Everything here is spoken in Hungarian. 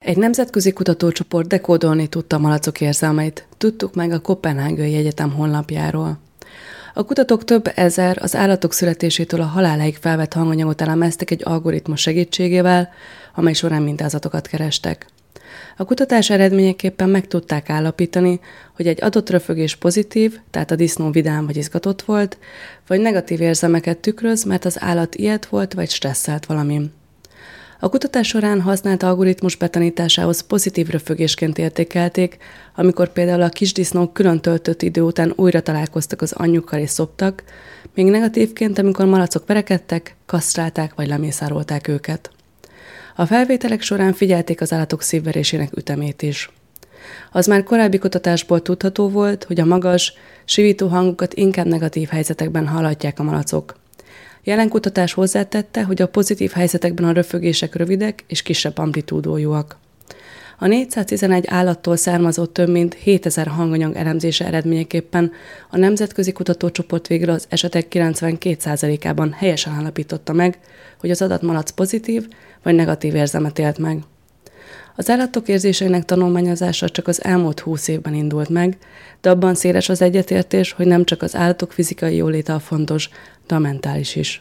Egy nemzetközi kutatócsoport dekódolni tudta a malacok érzelmeit. Tudtuk meg a Koppenhágai Egyetem honlapjáról. A kutatók több ezer az állatok születésétől a haláláig felvett hanganyagot elemeztek egy algoritmus segítségével, amely során mintázatokat kerestek. A kutatás eredményeképpen meg tudták állapítani, hogy egy adott röfögés pozitív, tehát a disznó vidám vagy izgatott volt, vagy negatív érzelmeket tükröz, mert az állat ilyet volt vagy stresszelt valamin. A kutatás során használt algoritmus betanításához pozitív röfögésként értékelték, amikor például a kisdisznók külön töltött idő után újra találkoztak az anyjukkal és szoptak, még negatívként, amikor malacok verekedtek, kasztrálták vagy lemészárolták őket. A felvételek során figyelték az állatok szívverésének ütemét is. Az már korábbi kutatásból tudható volt, hogy a magas, sivító hangokat inkább negatív helyzetekben hallatják a malacok. Jelen kutatás hozzátette, hogy a pozitív helyzetekben a röfögések rövidek és kisebb amplitúdójúak. A 411 állattól származott több mint 7000 hanganyag elemzése eredményeképpen a nemzetközi kutatócsoport végül az esetek 92%-ában helyesen állapította meg, hogy az adatmalac pozitív vagy negatív érzelmet élt meg. Az állatok érzéseinek tanulmányozása csak az elmúlt 20 évben indult meg, de abban széles az egyetértés, hogy nem csak az állatok fizikai jóléte a fontos, de a mentális is.